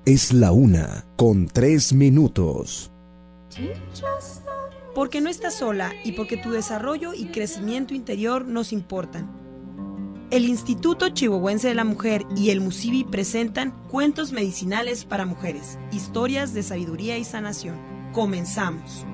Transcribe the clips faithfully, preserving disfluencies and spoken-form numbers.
Es la una con tres minutos. Porque no estás sola y porque tu desarrollo y crecimiento interior nos importan. El Instituto Chihuahuense de la Mujer y el MUSIBI presentan Cuentos Medicinales para Mujeres, historias de sabiduría y sanación. Comenzamos.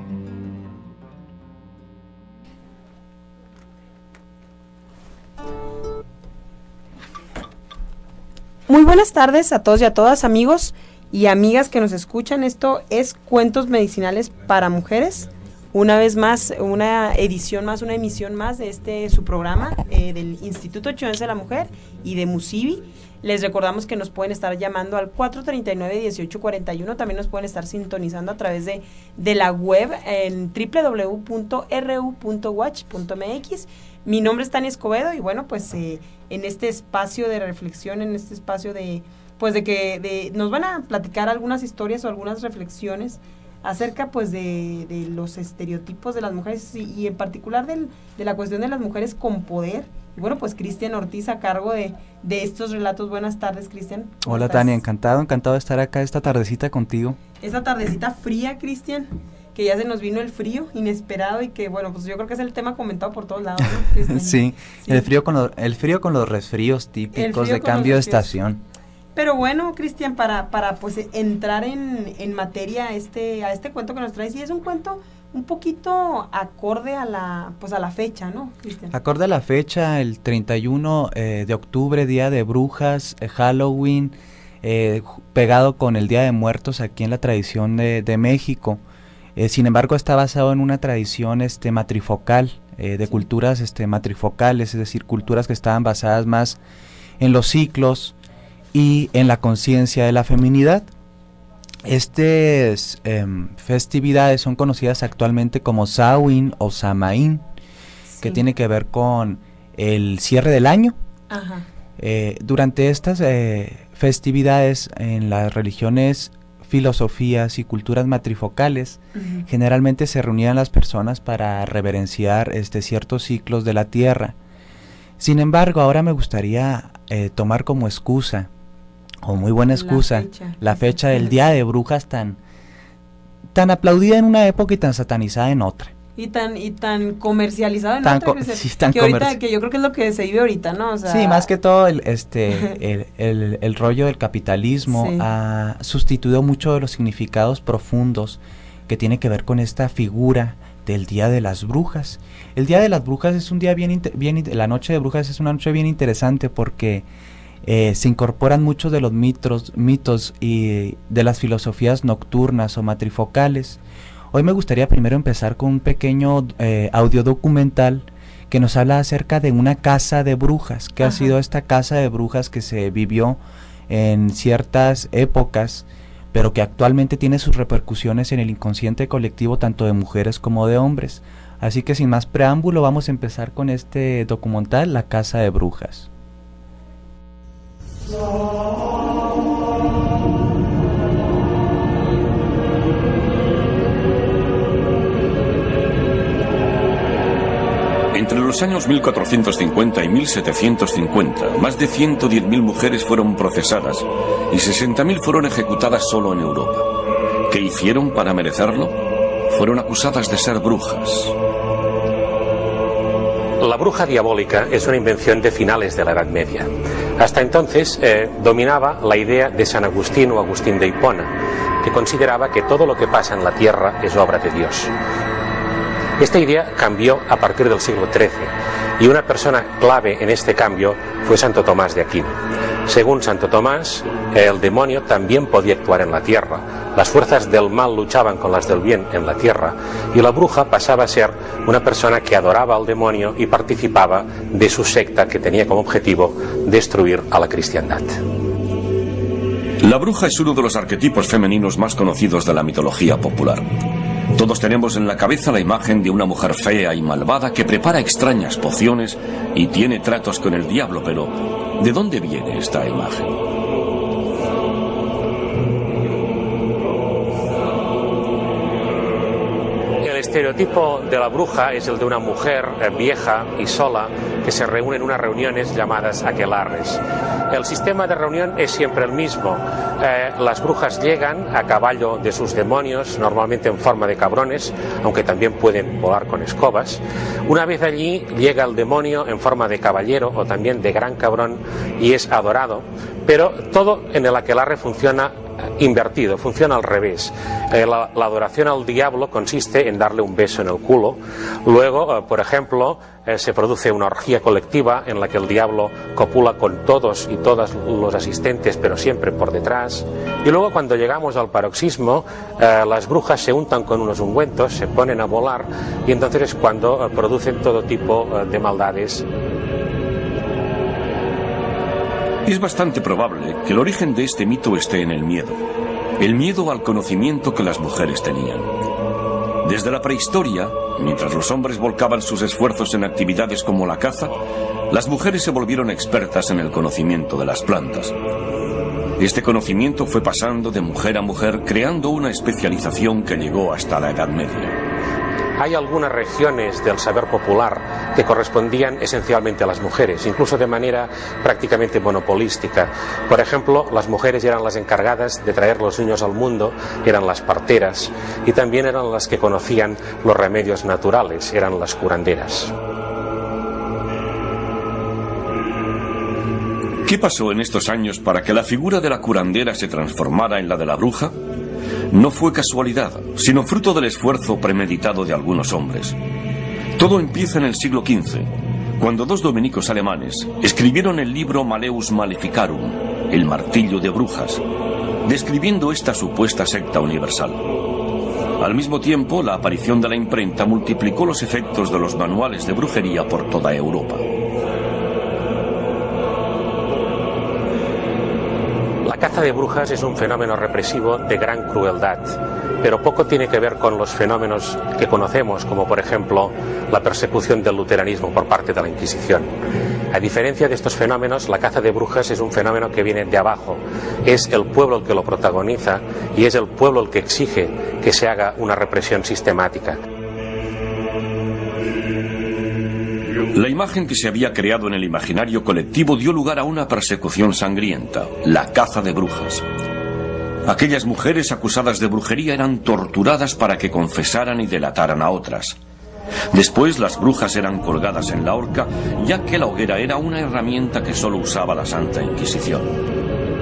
Muy buenas tardes a todos y a todas, amigos y amigas que nos escuchan. Esto es Cuentos Medicinales para Mujeres. Una vez más, una edición más, una emisión más de este su programa eh, del Instituto Chihuahuense de la Mujer y de MUSIBI. Les recordamos que nos pueden estar llamando al cuatro treinta y nueve, dieciocho cuarenta y uno. También nos pueden estar sintonizando a través de, de la web en doble u doble u doble u punto r u punto watch punto m x. Mi nombre es Tania Escobedo y bueno, pues eh, en este espacio de reflexión, en este espacio de, pues de que de, nos van a platicar algunas historias o algunas reflexiones acerca pues de, de los estereotipos de las mujeres y, y en particular del, de la cuestión de las mujeres con poder. Y bueno, pues Cristian Ortiz a cargo de, de estos relatos. Buenas tardes, Cristian. Hola, estás? Tania, encantado, encantado de estar acá esta tardecita contigo. Esta tardecita fría, Cristian, que ya se nos vino el frío inesperado y que bueno, pues yo creo que es el tema comentado por todos lados, ¿no, sí, sí, el frío con los, el frío con los resfríos típicos de cambio de estación. Pero bueno, Cristian, para, para pues entrar en, en materia a este, a este cuento que nos traes, y es un cuento un poquito acorde a la, pues a la fecha, ¿no, Cristian? Acorde a la fecha, el treinta y uno eh, de octubre, Día de Brujas, eh, Halloween, eh, pegado con el Día de Muertos aquí en la tradición de, de México. Eh, sin embargo, está basado en una tradición este, matrifocal, eh, de sí. culturas este, matrifocales, es decir, culturas que estaban basadas más en los ciclos y en la conciencia de la feminidad. Estas eh, festividades son conocidas actualmente como Samhain o Samaín, sí. que tiene que ver con el cierre del año. Ajá. Eh, durante estas eh, festividades en las religiones, filosofías y culturas matrifocales, uh-huh. generalmente se reunían las personas para reverenciar este, ciertos ciclos de la tierra. Sin embargo, ahora me gustaría eh, tomar como excusa, o muy buena excusa, la fecha, la fecha del Día de Brujas tan, tan aplaudida en una época y tan satanizada en otra. Y tan y tan comercializada en tan otra, co- sí, tan que ahorita, que yo creo que es lo que se vive ahorita, ¿no? O sea, sí, más que todo el este el, el, el rollo del capitalismo sí. ha sustituido mucho de los significados profundos que tiene que ver con esta figura del Día de las Brujas. El Día de las Brujas es un día bien, inter- bien la noche de brujas es una noche bien interesante porque eh, se incorporan muchos de los mitos, mitos y de las filosofías nocturnas o matrifocales. Hoy me gustaría primero empezar con un pequeño eh, audio documental que nos habla acerca de una casa de brujas, que Ajá. ha sido esta casa de brujas que se vivió en ciertas épocas, pero que actualmente tiene sus repercusiones en el inconsciente colectivo tanto de mujeres como de hombres. Así que sin más preámbulo vamos a empezar con este documental, La Casa de Brujas. Entre los años mil cuatrocientos cincuenta y mil setecientos cincuenta, más de ciento diez mil mujeres fueron procesadas y sesenta mil fueron ejecutadas solo en Europa. ¿Qué hicieron para merecerlo? Fueron acusadas de ser brujas. La bruja diabólica es una invención de finales de la Edad Media. Hasta entonces eh, dominaba la idea de San Agustín o Agustín de Hipona, que consideraba que todo lo que pasa en la tierra es obra de Dios. Esta idea cambió a partir del siglo trece y una persona clave en este cambio fue Santo Tomás de Aquino. Según Santo Tomás, el demonio también podía actuar en la tierra, las fuerzas del mal luchaban con las del bien en la tierra y la bruja pasaba a ser una persona que adoraba al demonio y participaba de su secta que tenía como objetivo destruir a la cristiandad. La bruja es uno de los arquetipos femeninos más conocidos de la mitología popular. Todos tenemos en la cabeza la imagen de una mujer fea y malvada que prepara extrañas pociones y tiene tratos con el diablo, pero ¿de dónde viene esta imagen? El estereotipo de la bruja es el de una mujer eh, vieja y sola que se reúne en unas reuniones llamadas aquelarres. El sistema de reunión es siempre el mismo. Eh, las brujas llegan a caballo de sus demonios, normalmente en forma de cabrones, aunque también pueden volar con escobas. Una vez allí llega el demonio en forma de caballero o también de gran cabrón y es adorado, pero todo en el aquelarre funciona invertido, funciona al revés. Eh, la, la adoración al diablo consiste en darle un beso en el culo. Luego, eh, por ejemplo, eh, se produce una orgía colectiva en la que el diablo copula con todos y todas los asistentes, pero siempre por detrás. Y luego, cuando llegamos al paroxismo, eh, las brujas se untan con unos ungüentos, se ponen a volar y entonces es cuando eh, producen todo tipo eh, de maldades. Es bastante probable que el origen de este mito esté en el miedo. El miedo al conocimiento que las mujeres tenían. Desde la prehistoria, mientras los hombres volcaban sus esfuerzos en actividades como la caza, las mujeres se volvieron expertas en el conocimiento de las plantas. Este conocimiento fue pasando de mujer a mujer, creando una especialización que llegó hasta la Edad Media. Hay algunas regiones del saber popular que correspondían esencialmente a las mujeres, incluso de manera prácticamente monopolística. Por ejemplo, las mujeres eran las encargadas de traer los niños al mundo, eran las parteras, y también eran las que conocían los remedios naturales, eran las curanderas. ¿Qué pasó en estos años para que la figura de la curandera se transformara en la de la bruja? No fue casualidad, sino fruto del esfuerzo premeditado de algunos hombres. Todo empieza en el siglo quince, cuando dos dominicos alemanes escribieron el libro Malleus Maleficarum, el martillo de brujas, describiendo esta supuesta secta universal. Al mismo tiempo, la aparición de la imprenta multiplicó los efectos de los manuales de brujería por toda Europa. La caza de brujas es un fenómeno represivo de gran crueldad, pero poco tiene que ver con los fenómenos que conocemos, como por ejemplo la persecución del luteranismo por parte de la Inquisición. A diferencia de estos fenómenos, la caza de brujas es un fenómeno que viene de abajo. Es el pueblo el que lo protagoniza y es el pueblo el que exige que se haga una represión sistemática. La imagen que se había creado en el imaginario colectivo dio lugar a una persecución sangrienta, la caza de brujas. Aquellas mujeres acusadas de brujería eran torturadas para que confesaran y delataran a otras. Después las brujas eran colgadas en la horca, ya que la hoguera era una herramienta que solo usaba la Santa Inquisición.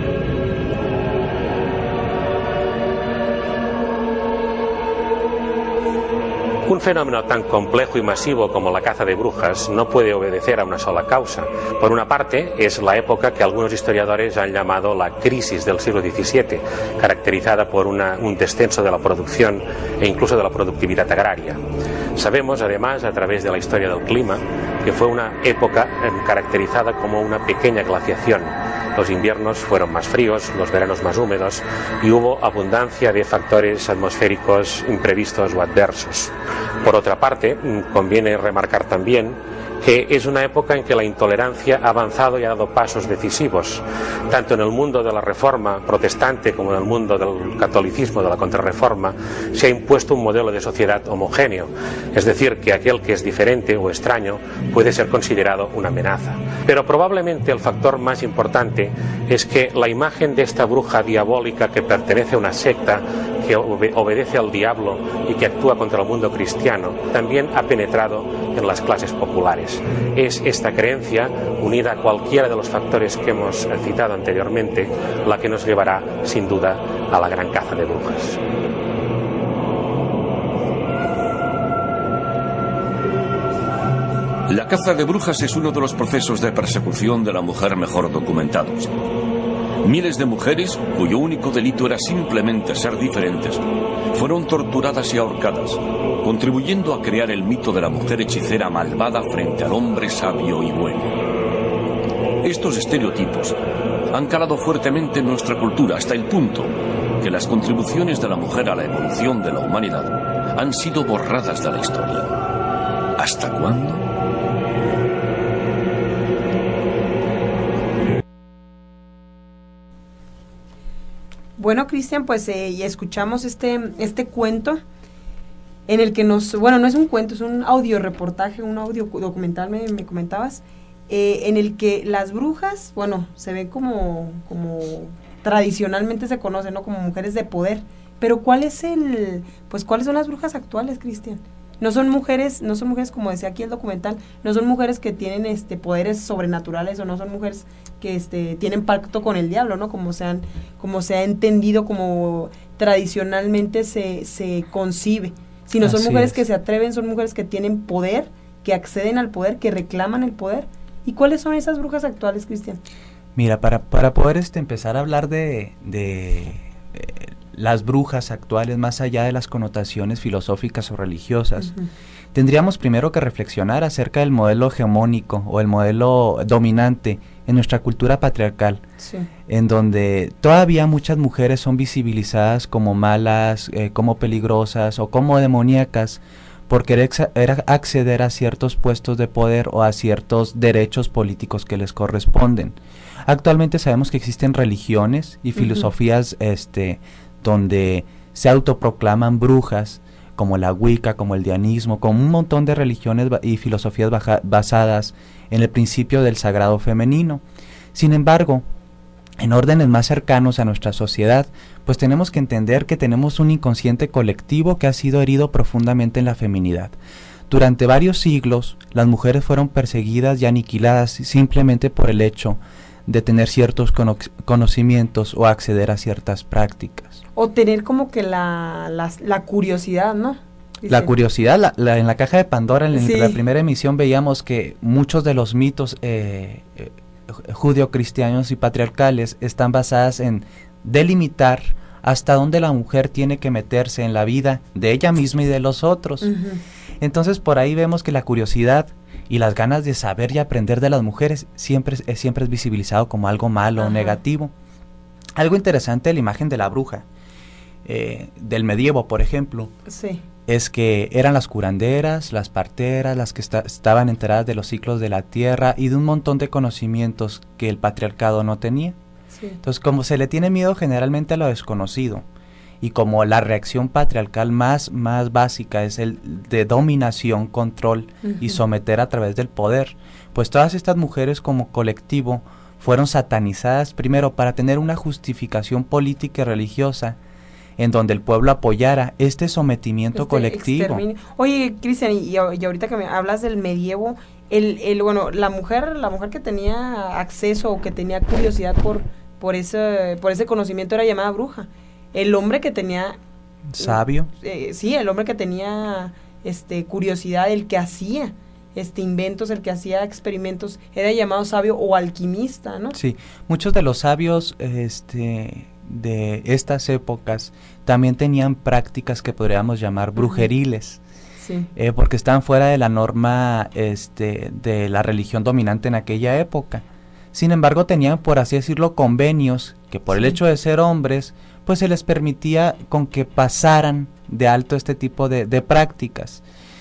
Un fenómeno tan complejo y masivo como la caza de brujas no puede obedecer a una sola causa. Por una parte, es la época que algunos historiadores han llamado la crisis del siglo diecisiete, caracterizada por una, un descenso de la producción e incluso de la productividad agraria. Sabemos, además, a través de la historia del clima, que fue una época caracterizada como una pequeña glaciación. Los inviernos fueron más fríos, los veranos más húmedos y hubo abundancia de factores atmosféricos imprevistos o adversos. Por otra parte, conviene remarcar también que es una época en que la intolerancia ha avanzado y ha dado pasos decisivos, tanto en el mundo de la Reforma protestante como en el mundo del catolicismo, de la Contrarreforma, se ha impuesto un modelo de sociedad homogéneo, es decir, que aquel que es diferente o extraño puede ser considerado una amenaza. Pero probablemente el factor más importante es que la imagen de esta bruja diabólica que pertenece a una secta, que obe- obedece al diablo y que actúa contra el mundo cristiano, también ha penetrado en las clases populares. Es esta creencia, unida a cualquiera de los factores que hemos citado anteriormente, la que nos llevará, sin duda, a la gran caza de brujas. La caza de brujas es uno de los procesos de persecución de la mujer mejor documentados. Miles de mujeres, cuyo único delito era simplemente ser diferentes, fueron torturadas y ahorcadas, contribuyendo a crear el mito de la mujer hechicera malvada frente al hombre sabio y bueno. Estos estereotipos han calado fuertemente en nuestra cultura hasta el punto que las contribuciones de la mujer a la evolución de la humanidad han sido borradas de la historia. ¿Hasta cuándo? Bueno, Cristian, pues eh, y escuchamos este este cuento en el que nos, bueno, no es un cuento, es un audio reportaje, un audio documental, me, me comentabas, eh, en el que las brujas, bueno, se ve como, como tradicionalmente se conocen, ¿no? Como mujeres de poder. Pero ¿cuál es el, pues cuáles son las brujas actuales, Cristian? No son mujeres, no son mujeres, como decía aquí el documental, no son mujeres que tienen este poderes sobrenaturales, o no son mujeres que este tienen pacto con el diablo, ¿no? Como se han, como se ha entendido, como tradicionalmente se, se concibe. Sino son Así mujeres es. que se atreven, son mujeres que tienen poder, que acceden al poder, que reclaman el poder. ¿Y cuáles son esas brujas actuales, Cristian? Mira, para, para poder este, empezar a hablar de, de eh, las brujas actuales, más allá de las connotaciones filosóficas o religiosas, uh-huh. tendríamos primero que reflexionar acerca del modelo hegemónico o el modelo dominante en nuestra cultura patriarcal, sí. en donde todavía muchas mujeres son visibilizadas como malas, eh, como peligrosas o como demoníacas por querer acceder a ciertos puestos de poder o a ciertos derechos políticos que les corresponden. Actualmente sabemos que existen religiones y filosofías uh-huh. este, donde se autoproclaman brujas, como la Wicca, como el dianismo, como un montón de religiones y filosofías baja, basadas en el principio del sagrado femenino. Sin embargo, en órdenes más cercanos a nuestra sociedad, pues tenemos que entender que tenemos un inconsciente colectivo que ha sido herido profundamente en la feminidad. Durante varios siglos, las mujeres fueron perseguidas y aniquiladas simplemente por el hecho de tener ciertos cono- conocimientos o acceder a ciertas prácticas. O tener como que la, la, la curiosidad, ¿no? Dice. La curiosidad, la, la, en la caja de Pandora, en sí. la primera emisión veíamos que muchos de los mitos eh, eh, judio-cristianos y patriarcales están basadas en delimitar hasta dónde la mujer tiene que meterse en la vida de ella misma y de los otros. Uh-huh. Entonces por ahí vemos que la curiosidad y las ganas de saber y aprender de las mujeres siempre, es, siempre es visibilizado como algo malo o negativo. Algo interesante de la imagen de la bruja, eh, del medievo, por ejemplo, sí. es que eran las curanderas, las parteras, las que esta, estaban enteradas de los ciclos de la tierra y de un montón de conocimientos que el patriarcado no tenía. Sí. Entonces, como se le tiene miedo generalmente a lo desconocido, y como la reacción patriarcal más, más básica es el de dominación, control uh-huh. y someter a través del poder, pues todas estas mujeres como colectivo fueron satanizadas primero para tener una justificación política y religiosa en donde el pueblo apoyara este sometimiento este colectivo. Exterminio. Oye, Cristian, y, y ahorita que me hablas del medievo, el, el bueno, la mujer, la mujer que tenía acceso o que tenía curiosidad por, por ese, por ese conocimiento era llamada bruja. El hombre que tenía sabio, eh, sí, el hombre que tenía este curiosidad, el que hacía este inventos, el que hacía experimentos, era llamado sabio o alquimista, ¿no? Sí, muchos de los sabios este de estas épocas también tenían prácticas que podríamos llamar brujeriles. Sí. Eh, porque estaban fuera de la norma este de la religión dominante en aquella época. Sin embargo, tenían, por así decirlo, convenios que por sí. el hecho de ser hombres, pues se les permitía con que pasaran de alto este tipo de, de prácticas.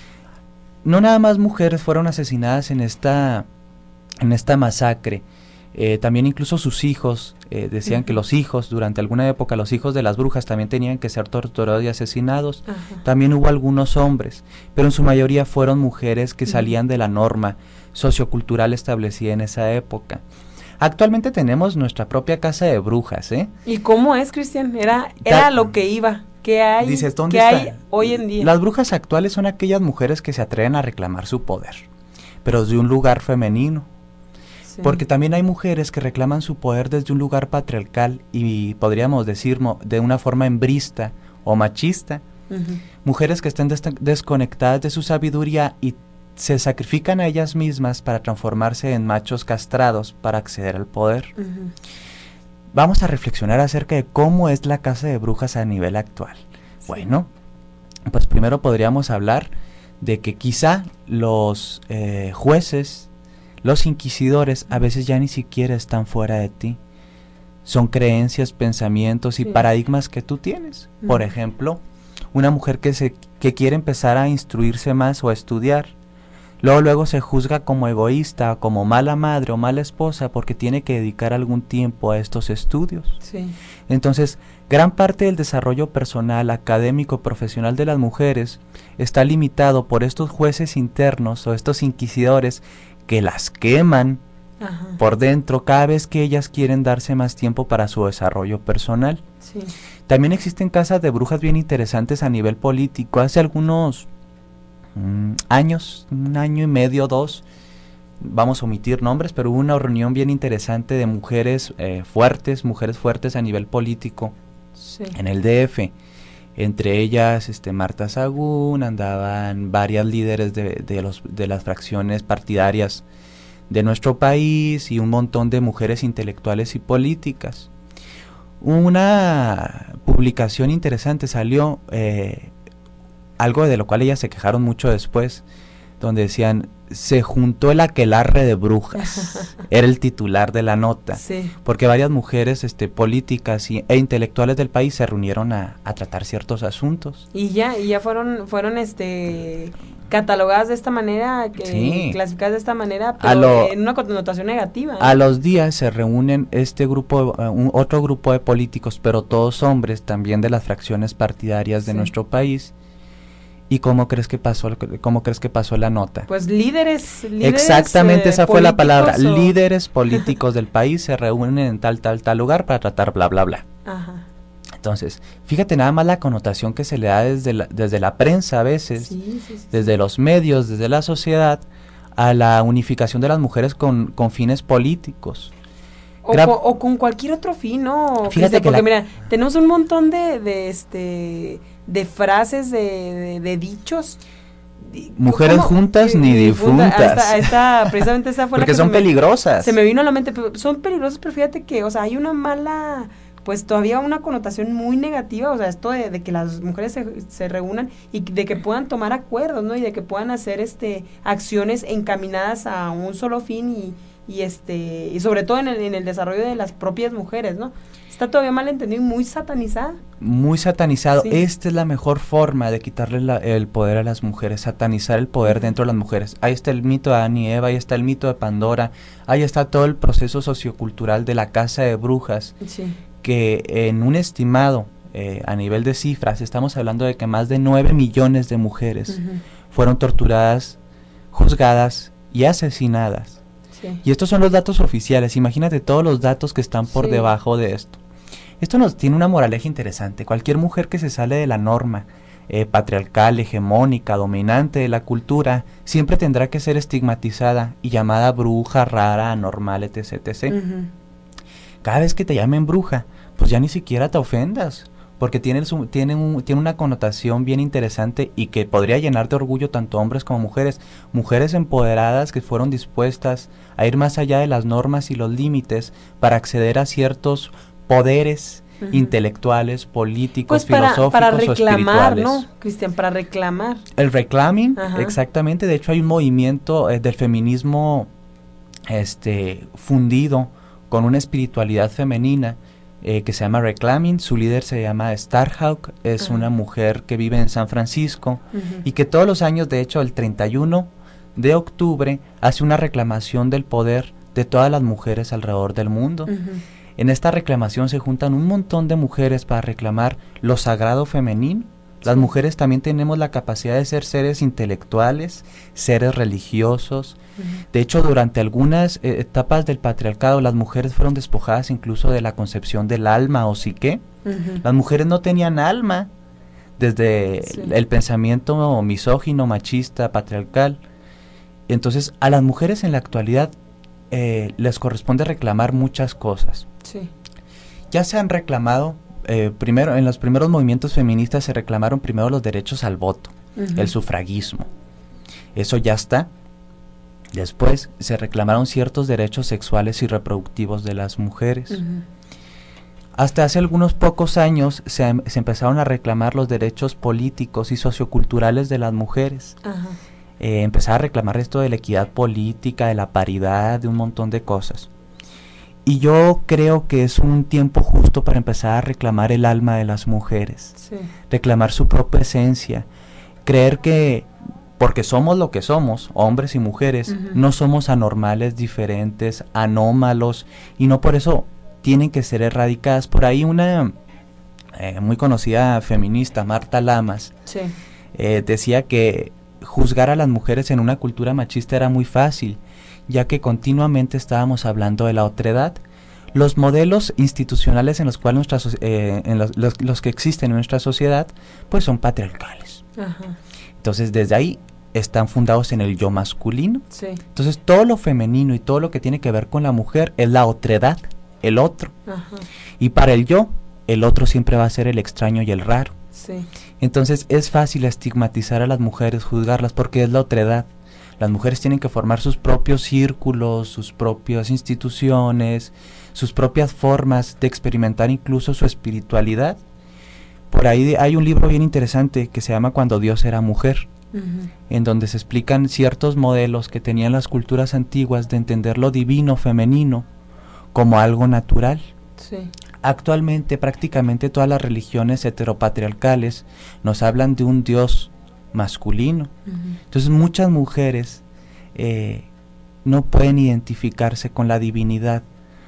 No nada más mujeres fueron asesinadas en esta, en esta masacre, eh, también incluso sus hijos, eh, decían uh-huh. que los hijos, durante alguna época, los hijos de las brujas también tenían que ser torturados y asesinados. Uh-huh. También hubo algunos hombres, pero en su mayoría fueron mujeres que uh-huh. salían de la norma sociocultural establecida en esa época. Actualmente tenemos nuestra propia casa de brujas, ¿eh? ¿Y cómo es, Cristian? Era, era lo que iba. ¿Qué hay? Dices, ¿dónde ¿qué está? hay hoy en día? Las brujas actuales son aquellas mujeres que se atreven a reclamar su poder, pero de un lugar femenino. Sí. Porque también hay mujeres que reclaman su poder desde un lugar patriarcal y podríamos decir de una forma hembrista o machista. Uh-huh. Mujeres que estén des- desconectadas de su sabiduría y se sacrifican a ellas mismas para transformarse en machos castrados para acceder al poder. Uh-huh. Vamos a reflexionar acerca de cómo es la casa de brujas a nivel actual. Sí. Bueno, pues primero podríamos hablar de que quizá los eh, jueces, los inquisidores, a veces ya ni siquiera están fuera de ti. Son creencias, pensamientos y sí. paradigmas que tú tienes. Uh-huh. Por ejemplo, una mujer que, se, que quiere empezar a instruirse más o a estudiar, Luego, luego se juzga como egoísta, como mala madre o mala esposa porque tiene que dedicar algún tiempo a estos estudios. Sí. Entonces, gran parte del desarrollo personal, académico, profesional de las mujeres está limitado por estos jueces internos o estos inquisidores que las queman Ajá. por dentro cada vez que ellas quieren darse más tiempo para su desarrollo personal. Sí. También existen casas de brujas bien interesantes a nivel político. Hace algunos mm, años, un año y medio, dos, vamos a omitir nombres, pero hubo una reunión bien interesante de mujeres eh, fuertes, mujeres fuertes a nivel político Sí. en el D F. Entre ellas este, Marta Sagún, andaban varias líderes de, de, los, de las fracciones partidarias de nuestro país y un montón de mujeres intelectuales y políticas. Una publicación interesante salió, eh, algo de lo cual ellas se quejaron mucho después, donde decían, se juntó el aquelarre de brujas, era el titular de la nota, Sí. porque varias mujeres este, políticas y, e intelectuales del país se reunieron a, a tratar ciertos asuntos. Y ya, y ya fueron, fueron este catalogadas de esta manera, que Sí. clasificadas de esta manera, A pero lo- en una connotación negativa. ¿eh? A los días se reúnen este grupo, uh, un, otro grupo de políticos, pero todos hombres, también de las fracciones partidarias de Sí. nuestro país. ¿Y cómo crees que pasó, cómo crees que pasó la nota? Pues líderes, líderes Exactamente, eh, esa fue la palabra. políticos o- Líderes políticos del país se reúnen en tal, tal, tal lugar para tratar bla, bla, bla. Ajá. Entonces, fíjate nada más la connotación que se le da desde la, desde la prensa a veces, Sí, sí, sí. desde los medios, desde la sociedad, a la unificación de las mujeres con, con fines políticos. O, Gra- co- o con cualquier otro fin, ¿no? Fíjate Cristian? que Porque la- mira, tenemos un montón de, de este de frases, de, de, de dichos. Di- Mujeres ¿cómo? juntas Eh, ni eh, junta- difuntas. Esta, esta- precisamente esa fue la Porque que son se me- peligrosas. Se me vino a la mente, pero son peligrosas, pero fíjate que, o sea, hay una mala, pues todavía una connotación muy negativa, o sea, esto de, de que las mujeres se, se reúnan y de que puedan tomar acuerdos, ¿no? Y de que puedan hacer, este, acciones encaminadas a un solo fin y, y este, y sobre todo en el, en el desarrollo de las propias mujeres, ¿no? Está todavía mal entendido y muy satanizada. Muy satanizado. Sí. Esta es la mejor forma de quitarle la- el poder a las mujeres, satanizar el poder dentro de las mujeres. Ahí está el mito de Adán y Eva, ahí está el mito de Pandora, ahí está todo el proceso sociocultural de la casa de brujas, Sí. que en un estimado eh, a nivel de cifras, estamos hablando de que más de nueve millones de mujeres Ujú. fueron torturadas, juzgadas y asesinadas. Sí. Y estos son los datos oficiales, imagínate todos los datos que están por Sí. debajo de esto. Esto nos tiene una moraleja interesante. Cualquier mujer que se sale de la norma eh, patriarcal, hegemónica, dominante de la cultura, siempre tendrá que ser estigmatizada y llamada bruja, rara, anormal, etc, etcétera. Ujú. Cada vez que te llamen bruja, pues ya ni siquiera te ofendas, porque tiene, su- tiene, un- tiene una connotación bien interesante y que podría llenar de orgullo tanto hombres como mujeres. Mujeres empoderadas que fueron dispuestas a ir más allá de las normas y los límites para acceder a ciertos poderes Ujú. intelectuales, políticos, Pues para, filosóficos para o reclamar, espirituales. ¿no, Cristian? Para reclamar. El reclaiming, Ajá. exactamente. De hecho, hay un movimiento eh, del feminismo este, fundido con una espiritualidad femenina eh, que se llama Reclaiming. Su líder se llama Starhawk. Es Ajá. una mujer que vive en San Francisco Ujú. y que todos los años, de hecho, el treinta y uno de octubre, hace una reclamación del poder de todas las mujeres alrededor del mundo. Ujú. En esta reclamación se juntan un montón de mujeres para reclamar lo sagrado femenino. Las Sí. mujeres también tenemos la capacidad de ser seres intelectuales, seres religiosos. Ujú. De hecho, durante algunas eh, etapas del patriarcado, las mujeres fueron despojadas incluso de la concepción del alma o psique. Ujú. Las mujeres no tenían alma desde Sí. el, el pensamiento misógino, machista, patriarcal. Entonces, a las mujeres en la actualidad eh, les corresponde reclamar muchas cosas. Sí. Ya se han reclamado, eh, primero en los primeros movimientos feministas se reclamaron primero los derechos al voto, Ujú. el sufragismo. Eso ya está. Después se reclamaron ciertos derechos sexuales y reproductivos de las mujeres. Ujú. Hasta hace algunos pocos años se, em- se empezaron a reclamar los derechos políticos y socioculturales de las mujeres. Ajá. Eh, empezar a reclamar esto de la equidad política, de la paridad, de un montón de cosas. Y yo creo que es un tiempo justo para empezar a reclamar el alma de las mujeres, Sí. reclamar su propia esencia, creer que porque somos lo que somos, hombres y mujeres, Ujú. no somos anormales, diferentes, anómalos, y no por eso tienen que ser erradicadas. Por ahí una eh, muy conocida feminista, Marta Lamas, Sí. eh, decía que juzgar a las mujeres en una cultura machista era muy fácil, ya que continuamente estábamos hablando de la otredad. Los modelos institucionales en los cuales nuestra, eh, en los, los, los que existen en nuestra sociedad, pues son patriarcales. Ajá. Entonces, desde ahí están fundados en el yo masculino. Sí. Entonces, todo lo femenino y todo lo que tiene que ver con la mujer es la otredad, el otro. Ajá. Y para el yo, el otro siempre va a ser el extraño y el raro. Sí. Entonces, es fácil estigmatizar a las mujeres, juzgarlas, porque es la otredad. Las mujeres tienen que formar sus propios círculos, sus propias instituciones, sus propias formas de experimentar incluso su espiritualidad. Por ahí hay un libro bien interesante que se llama Cuando Dios era mujer, uh-huh. en donde se explican ciertos modelos que tenían las culturas antiguas de entender lo divino femenino como algo natural. Sí. Actualmente prácticamente todas las religiones heteropatriarcales nos hablan de un Dios masculino. Uh-huh. Entonces muchas mujeres eh, no pueden identificarse con la divinidad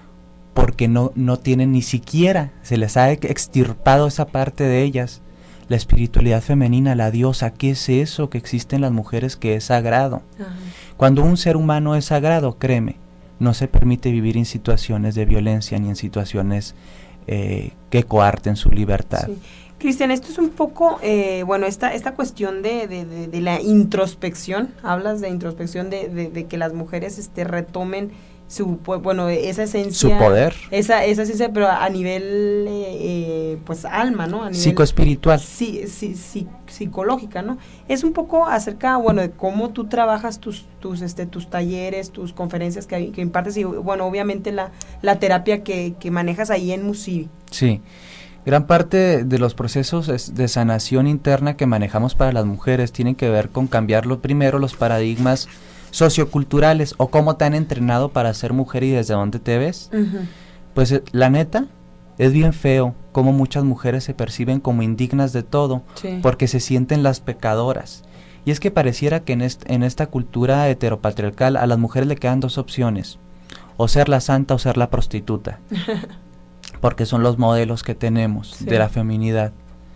porque no, no tienen ni siquiera, se les ha extirpado esa parte de ellas, la espiritualidad femenina, la diosa. ¿Qué es eso que existe en las mujeres que es sagrado? Uh-huh. Cuando un ser humano es sagrado, créeme, no se permite vivir en situaciones de violencia ni en situaciones eh, que coarten su libertad. Sí. Cristian, esto es un poco, eh, bueno, esta esta cuestión de, de, de, de la introspección, hablas de introspección, de, de, de que las mujeres este, retomen su, bueno, esa esencia. Su poder. Esa, esa esencia, pero a nivel, eh, pues, alma, ¿no? A nivel psicoespiritual. Sí, sí, sí, psicológica, ¿no? Es un poco acerca, bueno, de cómo tú trabajas tus, tus, este, tus talleres, tus conferencias que, que impartes y, bueno, obviamente la, la terapia que, que manejas ahí en Musivi. Sí. Gran parte de los procesos de sanación interna que manejamos para las mujeres tienen que ver con cambiar lo primero los paradigmas socioculturales o cómo te han entrenado para ser mujer y desde dónde te ves. Uh-huh. Pues la neta, es bien feo cómo muchas mujeres se perciben como indignas de todo, sí. porque se sienten las pecadoras. Y es que pareciera que en, est- en esta cultura heteropatriarcal a las mujeres le quedan dos opciones, o ser la santa o ser la prostituta. Porque son los modelos que tenemos sí. de la feminidad.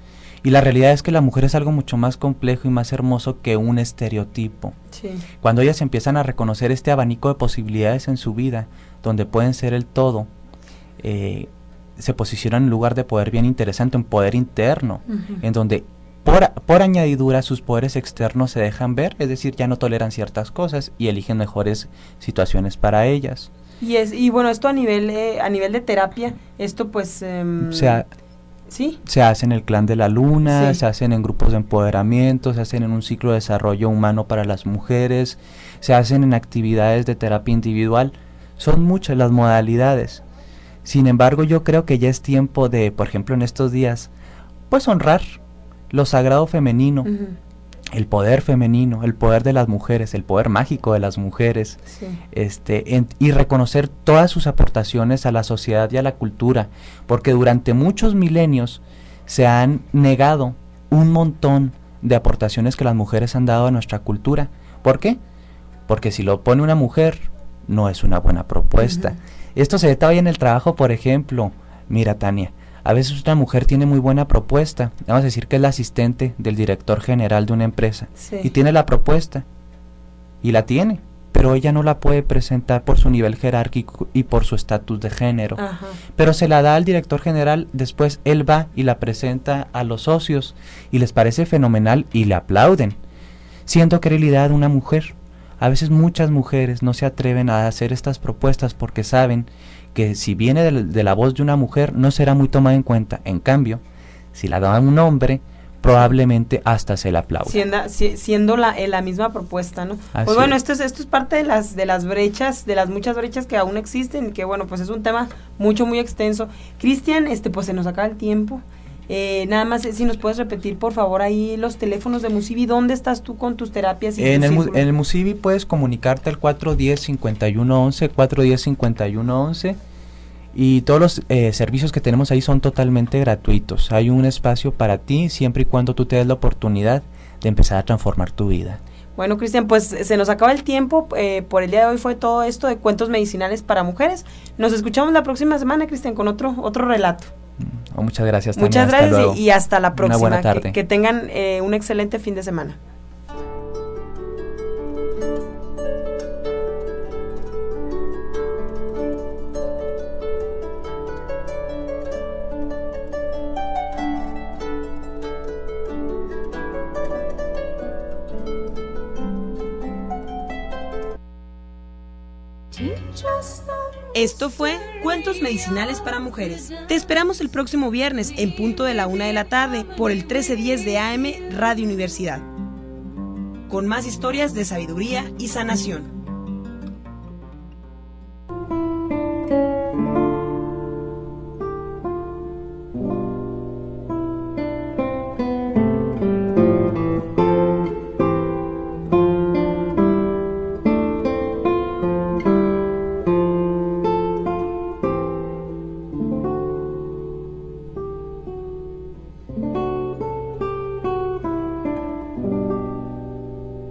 Y la realidad es que la mujer es algo mucho más complejo y más hermoso que un estereotipo. Sí. Cuando ellas empiezan a reconocer este abanico de posibilidades en su vida, donde pueden ser el todo, eh, se posicionan en lugar de poder bien interesante, un poder interno, uh-huh. en donde por, por añadidura sus poderes externos se dejan ver, es decir, ya no toleran ciertas cosas y eligen mejores situaciones para ellas. Y es y bueno, esto a nivel eh, a nivel de terapia, esto pues eh, o sea, ¿sí? Se hace en el clan de la luna, sí. se hacen en grupos de empoderamiento, se hacen en un ciclo de desarrollo humano para las mujeres, se hacen en actividades de terapia individual. Son muchas las modalidades. Sin embargo, yo creo que ya es tiempo de, por ejemplo, en estos días, pues honrar lo sagrado femenino. Uh-huh. El poder femenino, el poder de las mujeres, el poder mágico de las mujeres, sí. este, en, y reconocer todas sus aportaciones a la sociedad y a la cultura, porque durante muchos milenios se han negado un montón de aportaciones que las mujeres han dado a nuestra cultura. ¿Por qué? Porque si lo pone una mujer, no es una buena propuesta. Uh-huh. Esto se ve todavía en el trabajo, por ejemplo, mira, Tania, a veces una mujer tiene muy buena propuesta, vamos a decir que es la asistente del director general de una empresa, sí. y tiene la propuesta, y la tiene, pero ella no la puede presentar por su nivel jerárquico y por su estatus de género. Ajá. Pero se la da al director general, después él va y la presenta a los socios, y les parece fenomenal y le aplauden, siendo que en realidad una mujer. A veces muchas mujeres no se atreven a hacer estas propuestas porque saben que si viene de, de la voz de una mujer no será muy tomada en cuenta. En cambio, si la da un hombre, probablemente hasta se la aplauda. Siendo, si, siendo la, eh, la misma propuesta, ¿no? Así pues bueno, es. esto es esto es parte de las de las brechas, de las muchas brechas que aún existen, que bueno, pues es un tema mucho, muy extenso. Cristian, este pues se nos acaba el tiempo. Eh, nada más, si nos puedes repetir, por favor, ahí los teléfonos de Musivi, ¿dónde estás tú con tus terapias? Y en, tus el, en el Musivi puedes comunicarte al cuatro uno cero, cinco uno once, cuatro uno cero, cinco uno once, y todos los eh, servicios que tenemos ahí son totalmente gratuitos. Hay un espacio para ti siempre y cuando tú te des la oportunidad de empezar a transformar tu vida. Bueno, Cristian, pues se nos acaba el tiempo. Eh, por el día de hoy fue todo esto de cuentos medicinales para mujeres. Nos escuchamos la próxima semana, Cristian, con otro otro relato. Oh, muchas gracias, Tania. Muchas gracias hasta y, y hasta la próxima. Una buena tarde. Que, que tengan eh, un excelente fin de semana. Esto fue Cuentos Medicinales para Mujeres. Te esperamos el próximo viernes en punto de la una de la tarde por el trece diez de A M Radio Universidad, con más historias de sabiduría y sanación.